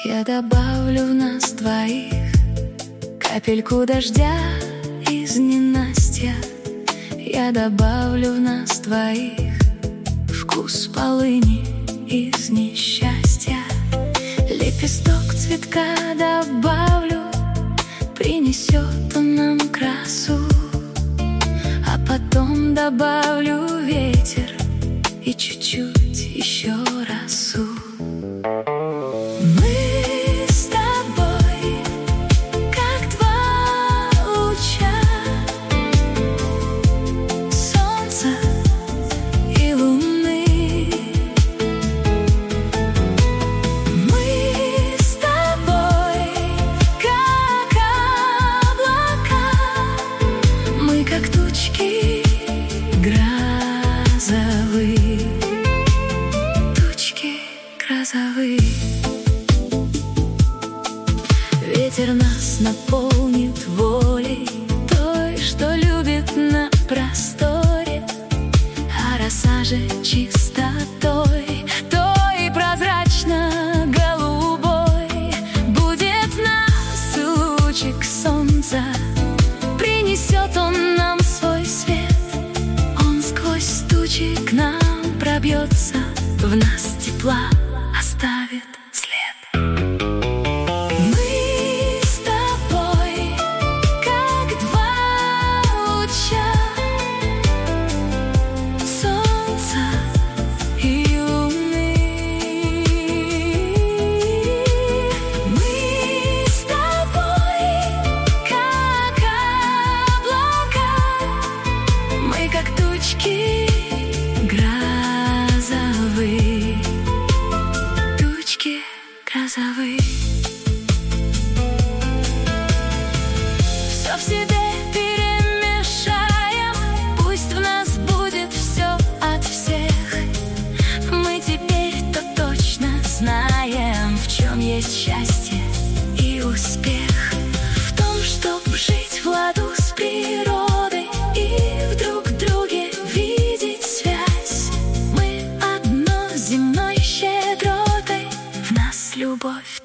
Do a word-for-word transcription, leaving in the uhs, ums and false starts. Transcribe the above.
Я добавлю в нас двоих капельку дождя из ненастья. Я добавлю в нас двоих вкус полыни из несчастья. Лепесток цветка добавлю, принесет он нам красу. А потом добавлю ветер и чуть-чуть еще росу. Мы с тобой, как два луча солнца и луны. Мы с тобой, как облака, мы как тучки грозовые, тучки грозовые. Ветер нас наполнит волей, той, что любит на просторе, а роса же чистотой, той прозрачно-голубой. Будет в нас лучик солнца, принесет он нам свой свет. Он сквозь тучи к нам пробьется, в нас тепла оставит след. Как тучки грозовые, тучки грозовые. Все в себе перемешаем, пусть в нас будет все от всех. Мы теперь-то точно знаем, в чем есть счастье и успех. В том, чтоб жить в ладу с природой и вдруг видеть связь. Мы одно земной щедротой, в нас любовь